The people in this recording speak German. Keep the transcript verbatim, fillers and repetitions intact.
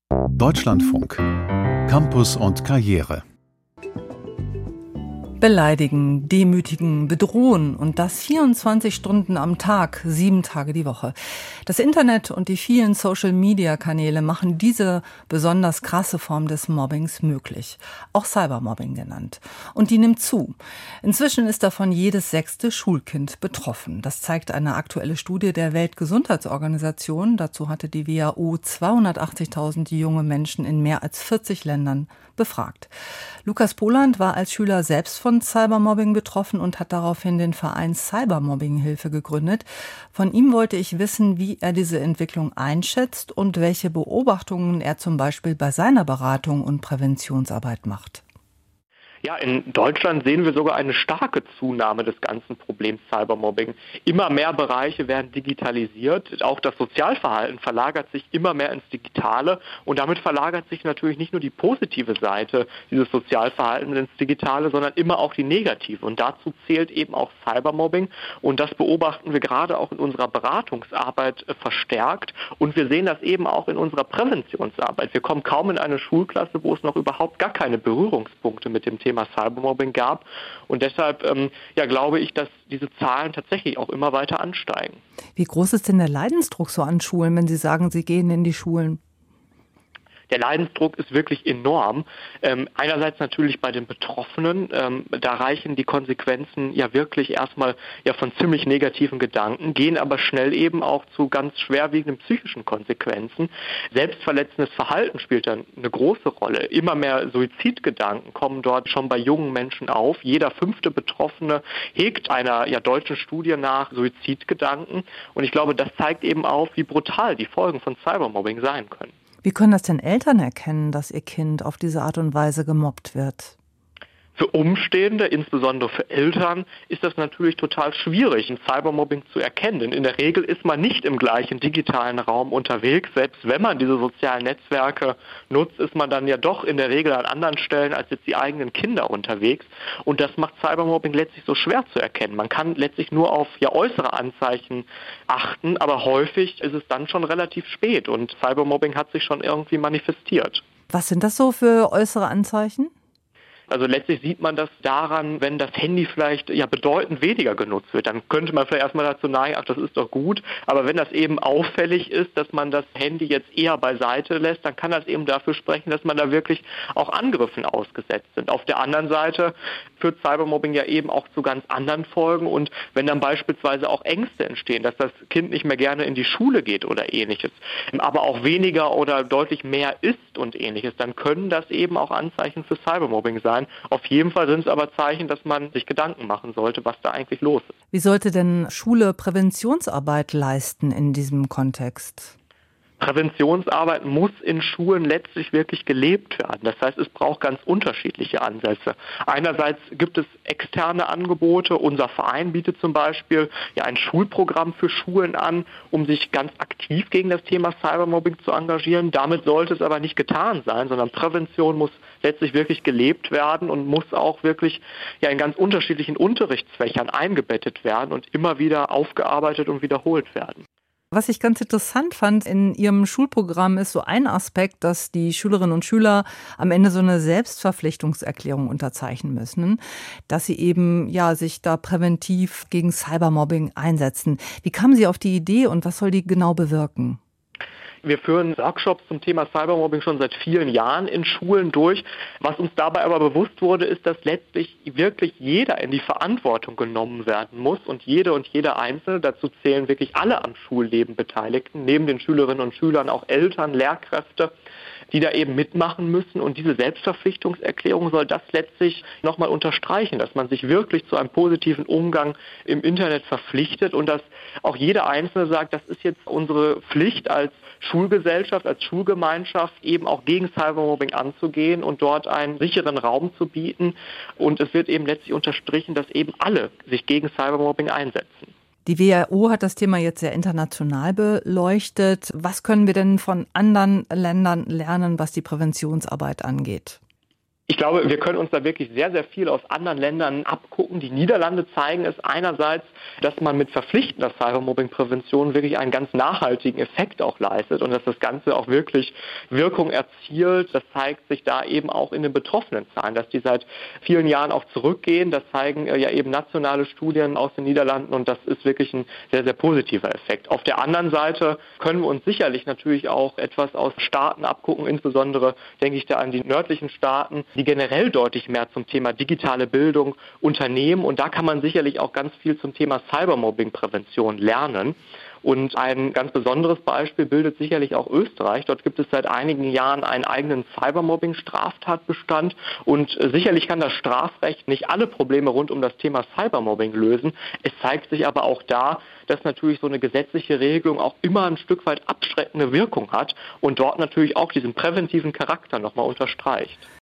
Deutschlandfunk. Campus und Karriere. Beleidigen, demütigen, bedrohen und das vierundzwanzig Stunden am Tag, sieben Tage die Woche. Das Internet und die vielen Social-Media-Kanäle machen diese besonders krasse Form des Mobbings möglich. Auch Cybermobbing genannt. Und die nimmt zu. Inzwischen ist davon jedes sechste Schulkind betroffen. Das zeigt eine aktuelle Studie der Weltgesundheitsorganisation. Dazu hatte die W H O zweihundertachtzigtausend junge Menschen in mehr als vierzig Ländern befragt. Lukas Poland war als Schüler selbst von Cybermobbing betroffen und hat daraufhin den Verein Cybermobbing-Hilfe gegründet. Von ihm wollte ich wissen, wie er diese Entwicklung einschätzt und welche Beobachtungen er zum Beispiel bei seiner Beratung und Präventionsarbeit macht. Ja, in Deutschland sehen wir sogar eine starke Zunahme des ganzen Problems Cybermobbing. Immer mehr Bereiche werden digitalisiert. Auch das Sozialverhalten verlagert sich immer mehr ins Digitale. Und damit verlagert sich natürlich nicht nur die positive Seite dieses Sozialverhaltens ins Digitale, sondern immer auch die negative. Und dazu zählt eben auch Cybermobbing. Und das beobachten wir gerade auch in unserer Beratungsarbeit verstärkt. Und wir sehen das eben auch in unserer Präventionsarbeit. Wir kommen kaum in eine Schulklasse, wo es noch überhaupt gar keine Berührungspunkte mit dem Thema Thema Cybermobbing gab. Und deshalb ähm, ja, glaube ich, dass diese Zahlen tatsächlich auch immer weiter ansteigen. Wie groß ist denn der Leidensdruck so an Schulen, wenn Sie sagen, Sie gehen in die Schulen? Der Leidensdruck ist wirklich enorm. Ähm, einerseits natürlich bei den Betroffenen. Ähm, da reichen die Konsequenzen ja wirklich erstmal ja von ziemlich negativen Gedanken, gehen aber schnell eben auch zu ganz schwerwiegenden psychischen Konsequenzen. Selbstverletzendes Verhalten spielt dann eine große Rolle. Immer mehr Suizidgedanken kommen dort schon bei jungen Menschen auf. Jeder fünfte Betroffene hegt einer ja, deutschen Studie nach Suizidgedanken. Und ich glaube, das zeigt eben auf, wie brutal die Folgen von Cybermobbing sein können. Wie können das denn Eltern erkennen, dass ihr Kind auf diese Art und Weise gemobbt wird? Für Umstehende, insbesondere für Eltern, ist das natürlich total schwierig, ein Cybermobbing zu erkennen. Denn in der Regel ist man nicht im gleichen digitalen Raum unterwegs. Selbst wenn man diese sozialen Netzwerke nutzt, ist man dann ja doch in der Regel an anderen Stellen als jetzt die eigenen Kinder unterwegs. Und das macht Cybermobbing letztlich so schwer zu erkennen. Man kann letztlich nur auf ja, äußere Anzeichen achten, aber häufig ist es dann schon relativ spät und Cybermobbing hat sich schon irgendwie manifestiert. Was sind das so für äußere Anzeichen? Also letztlich sieht man das daran, wenn das Handy vielleicht ja bedeutend weniger genutzt wird. Dann könnte man vielleicht erstmal dazu neigen, ach, das ist doch gut. Aber wenn das eben auffällig ist, dass man das Handy jetzt eher beiseite lässt, dann kann das eben dafür sprechen, dass man da wirklich auch Angriffen ausgesetzt sind. Auf der anderen Seite führt Cybermobbing ja eben auch zu ganz anderen Folgen. Und wenn dann beispielsweise auch Ängste entstehen, dass das Kind nicht mehr gerne in die Schule geht oder ähnliches, aber auch weniger oder deutlich mehr isst und ähnliches, dann können das eben auch Anzeichen für Cybermobbing sein. Auf jeden Fall sind es aber Zeichen, dass man sich Gedanken machen sollte, was da eigentlich los ist. Wie sollte denn Schule Präventionsarbeit leisten in diesem Kontext? Präventionsarbeit muss in Schulen letztlich wirklich gelebt werden. Das heißt, es braucht ganz unterschiedliche Ansätze. Einerseits gibt es externe Angebote. Unser Verein bietet zum Beispiel ja ein Schulprogramm für Schulen an, um sich ganz aktiv gegen das Thema Cybermobbing zu engagieren. Damit sollte es aber nicht getan sein, sondern Prävention muss letztlich wirklich gelebt werden und muss auch wirklich ja in ganz unterschiedlichen Unterrichtsfächern eingebettet werden und immer wieder aufgearbeitet und wiederholt werden. Was ich ganz interessant fand in Ihrem Schulprogramm ist so ein Aspekt, dass die Schülerinnen und Schüler am Ende so eine Selbstverpflichtungserklärung unterzeichnen müssen, dass sie eben ja sich da präventiv gegen Cybermobbing einsetzen. Wie kamen Sie auf die Idee und was soll die genau bewirken? Wir führen Workshops zum Thema Cybermobbing schon seit vielen Jahren in Schulen durch. Was uns dabei aber bewusst wurde, ist, dass letztlich wirklich jeder in die Verantwortung genommen werden muss und jede und jeder Einzelne, dazu zählen wirklich alle am Schulleben Beteiligten, neben den Schülerinnen und Schülern auch Eltern, Lehrkräfte, die da eben mitmachen müssen. Und diese Selbstverpflichtungserklärung soll das letztlich nochmal unterstreichen, dass man sich wirklich zu einem positiven Umgang im Internet verpflichtet und dass auch jeder Einzelne sagt, das ist jetzt unsere Pflicht als Schulgesellschaft, als Schulgemeinschaft eben auch gegen Cybermobbing anzugehen und dort einen sicheren Raum zu bieten. Und es wird eben letztlich unterstrichen, dass eben alle sich gegen Cybermobbing einsetzen. Die W H O hat das Thema jetzt sehr international beleuchtet. Was können wir denn von anderen Ländern lernen, was die Präventionsarbeit angeht? Ich glaube, wir können uns da wirklich sehr, sehr viel aus anderen Ländern abgucken. Die Niederlande zeigen es einerseits, dass man mit verpflichtender Cybermobbing-Prävention wirklich einen ganz nachhaltigen Effekt auch leistet und dass das Ganze auch wirklich Wirkung erzielt. Das zeigt sich da eben auch in den betroffenen Zahlen, dass die seit vielen Jahren auch zurückgehen. Das zeigen ja eben nationale Studien aus den Niederlanden und das ist wirklich ein sehr, sehr positiver Effekt. Auf der anderen Seite können wir uns sicherlich natürlich auch etwas aus Staaten abgucken, insbesondere denke ich da an die nördlichen Staaten, die generell deutlich mehr zum Thema digitale Bildung unternehmen. Und da kann man sicherlich auch ganz viel zum Thema Cybermobbing-Prävention lernen. Und ein ganz besonderes Beispiel bildet sicherlich auch Österreich. Dort gibt es seit einigen Jahren einen eigenen Cybermobbing-Straftatbestand. Und sicherlich kann das Strafrecht nicht alle Probleme rund um das Thema Cybermobbing lösen. Es zeigt sich aber auch da, dass natürlich so eine gesetzliche Regelung auch immer ein Stück weit abschreckende Wirkung hat und dort natürlich auch diesen präventiven Charakter nochmal unterstreicht.